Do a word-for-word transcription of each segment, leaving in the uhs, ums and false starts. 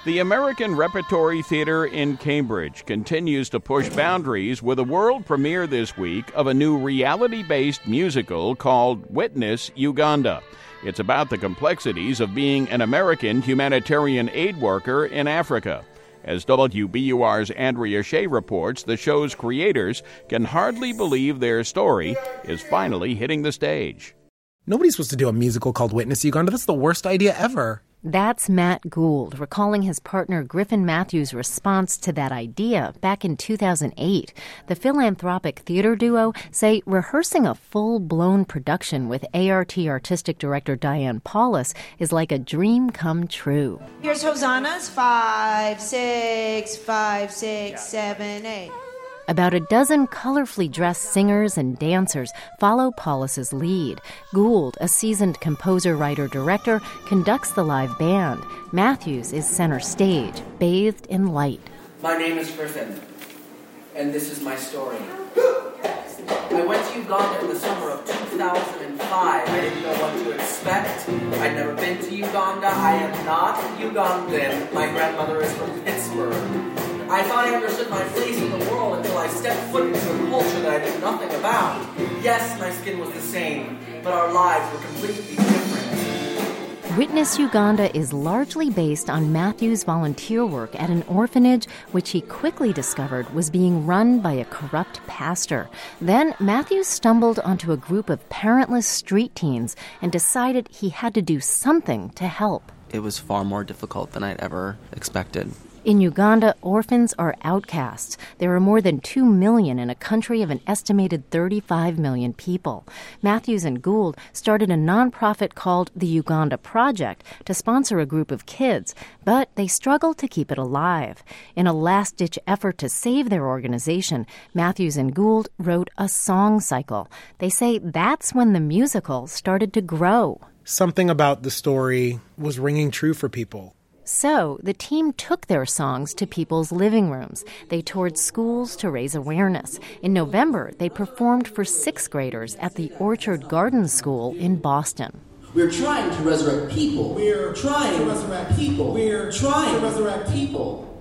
The American Repertory Theatre in Cambridge continues to push boundaries with a world premiere this week of a new reality-based musical called Witness Uganda. It's about the complexities of being an American humanitarian aid worker in Africa. As W B U R's Andrea Shea reports, the show's creators can hardly believe their story is finally hitting the stage. Nobody's supposed to do a musical called Witness Uganda. That's the worst idea ever. That's Matt Gould, recalling his partner Griffin Matthews' response to that idea back in two thousand eight. The philanthropic theater duo say rehearsing a full-blown production with A R T artistic director Diane Paulus is like a dream come true. Here's Hosannas, five, six, five, six, seven, eight. About a dozen colorfully dressed singers and dancers follow Paulus's lead. Gould, a seasoned composer, writer, director, conducts the live band. Matthews is center stage, bathed in light. My name is Griffin, and this is my story. I went to Uganda in the summer of two thousand five. I didn't know what to expect. I'd never been to Uganda. I am not Ugandan. My grandmother is from Pittsburgh. I thought I understood my place in the world until I stepped foot into a culture that I knew nothing about. Yes, my skin was the same, but our lives were completely different. Witness Uganda is largely based on Matthews' volunteer work at an orphanage, which he quickly discovered was being run by a corrupt pastor. Then Matthews stumbled onto a group of parentless street teens and decided he had to do something to help. It was far more difficult than I'd ever expected. In Uganda, orphans are outcasts. There are more than two million in a country of an estimated thirty-five million people. Matthews and Gould started a nonprofit called the Uganda Project to sponsor a group of kids, but they struggled to keep it alive. In a last-ditch effort to save their organization, Matthews and Gould wrote a song cycle. They say that's when the musical started to grow. Something about the story was ringing true for people. So the team took their songs to people's living rooms. They toured schools to raise awareness. In November, they performed for sixth graders at the Orchard Gardens School in Boston. We're trying to resurrect people. We're trying to resurrect people. We're trying to resurrect people.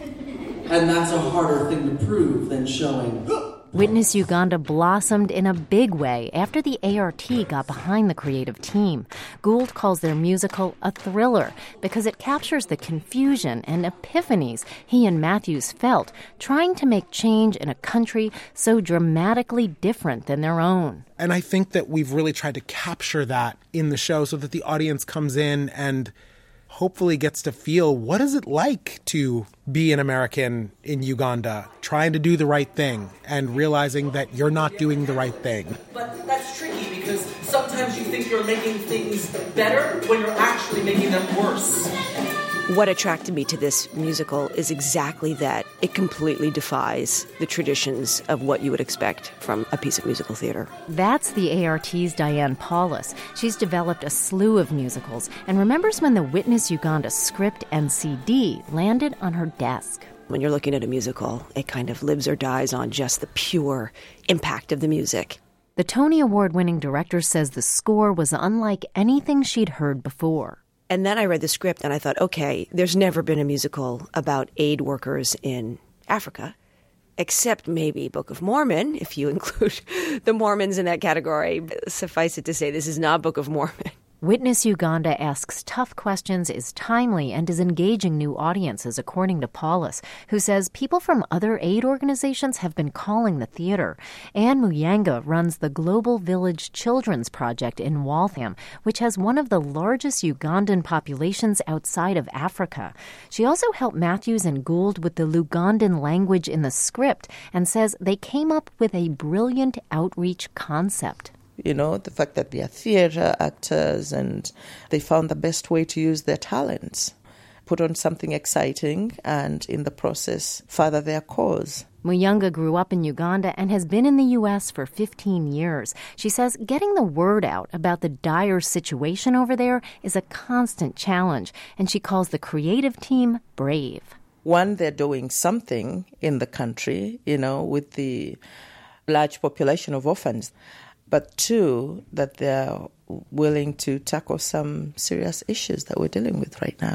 And that's a harder thing to prove than showing. Witness Uganda blossomed in a big way after the A R T got behind the creative team. Gould calls their musical a thriller because it captures the confusion and epiphanies he and Matthews felt trying to make change in a country so dramatically different than their own. And I think that we've really tried to capture that in the show so that the audience comes in and hopefully gets to feel what is it like to be an American in Uganda, trying to do the right thing and realizing that you're not doing the right thing. But that's tricky because sometimes you think you're making things better when you're actually making them worse. What attracted me to this musical is exactly that. It completely defies the traditions of what you would expect from a piece of musical theater. That's the A R T's Diane Paulus. She's developed a slew of musicals and remembers when the Witness Uganda script and C D landed on her desk. When you're looking at a musical, it kind of lives or dies on just the pure impact of the music. The Tony Award-winning director says the score was unlike anything she'd heard before. And then I read the script and I thought, okay, there's never been a musical about aid workers in Africa, except maybe Book of Mormon, if you include the Mormons in that category. Suffice it to say, this is not Book of Mormon. Witness Uganda asks tough questions, is timely, and is engaging new audiences, according to Paulus, who says people from other aid organizations have been calling the theater. Anne Muyanga runs the Global Village Children's Project in Waltham, which has one of the largest Ugandan populations outside of Africa. She also helped Matthews and Gould with the Lugandan language in the script and says they came up with a brilliant outreach concept. You know, the fact that they are theatre actors and they found the best way to use their talents, put on something exciting and in the process further their cause. Muyanga grew up in Uganda and has been in the U S for fifteen years. She says getting the word out about the dire situation over there is a constant challenge, and she calls the creative team brave. One, they're doing something in the country, you know, with the large population of orphans. But two, that they're willing to tackle some serious issues that we're dealing with right now.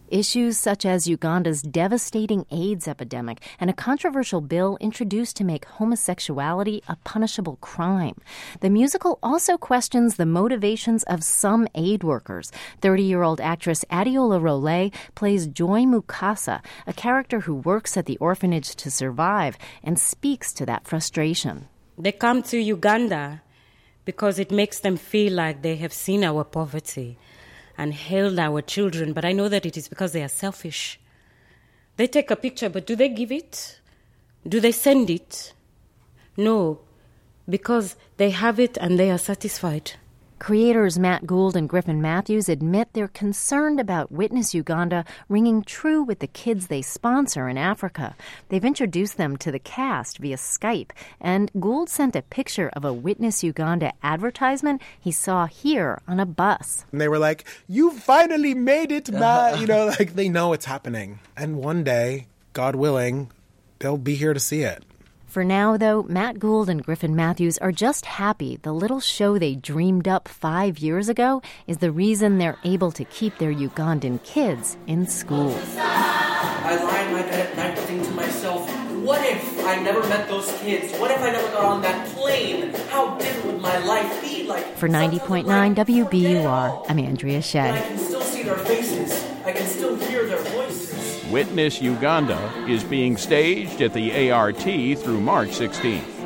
Issues such as Uganda's devastating AIDS epidemic and a controversial bill introduced to make homosexuality a punishable crime. The musical also questions the motivations of some aid workers. thirty-year-old actress Adiola Role plays Joy Mukasa, a character who works at the orphanage to survive and speaks to that frustration. They come to Uganda because it makes them feel like they have seen our poverty and held our children, but I know that it is because they are selfish. They take a picture, but do they give it? Do they send it? No, because they have it and they are satisfied. Creators Matt Gould and Griffin Matthews admit they're concerned about Witness Uganda ringing true with the kids they sponsor in Africa. They've introduced them to the cast via Skype, and Gould sent a picture of a Witness Uganda advertisement he saw here on a bus. And they were like, "You finally made it, Matt!" You know, like they know it's happening. And one day, God willing, they'll be here to see it. For now, though, Matt Gould and Griffin Matthews are just happy the little show they dreamed up five years ago is the reason they're able to keep their Ugandan kids in school. I lie in my bed at night thinking to myself, what if I never met those kids? What if I never got on that plane? How different would my life be? Like For ninety point nine W B U R, I'm Andrea Shea. I can still see their faces. I can still hear their voices. Witness Uganda is being staged at the A R T through March sixteenth.